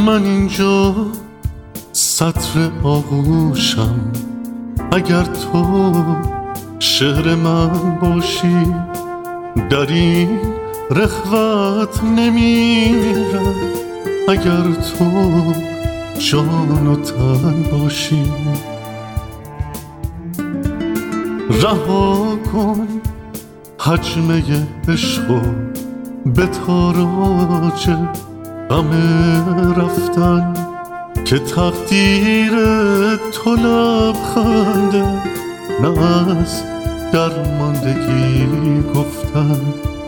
من اینجا سطر آغوشم، اگر تو شعر من باشی در این رخوت نمیرم، اگر تو جان و تن باشی. رها کن حجمه عشق به تاراج غم رفتن، که تقدیر تو لبخنده نه از درماندگی گفتن.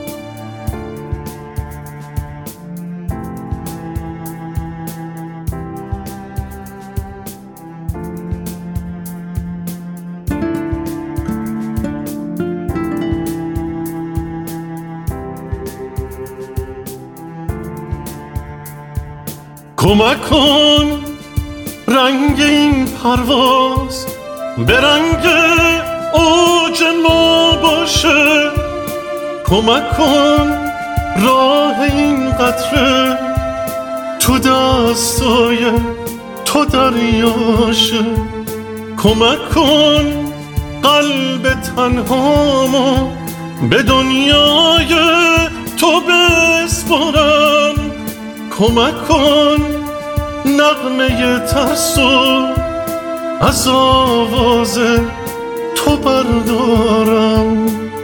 کمک کن رنگ این پرواز به رنگ اوج ما باشه، کمک کن راه این قطره تو دستای تو دریاشه، کمک کن قلب تنهامو به دنیای تو بسپارم، کمک کن نغمه ترسو از آواز تو بردارم.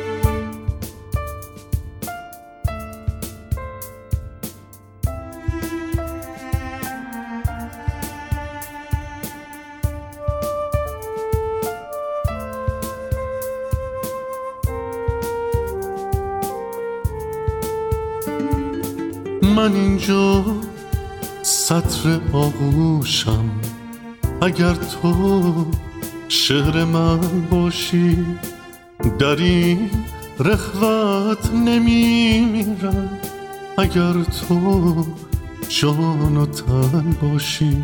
من اینجا سطر آغوشم، اگر تو شعر من باشی در این رخوت نمیمیرم، اگر تو جان و تن باشی.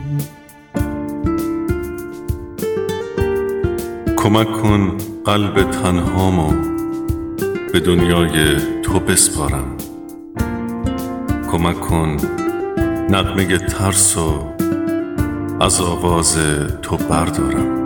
کمک کن قلب تنهامو به دنیای تو بسپارم، کمک کن نغمه ترسو از آواز تو بردارم.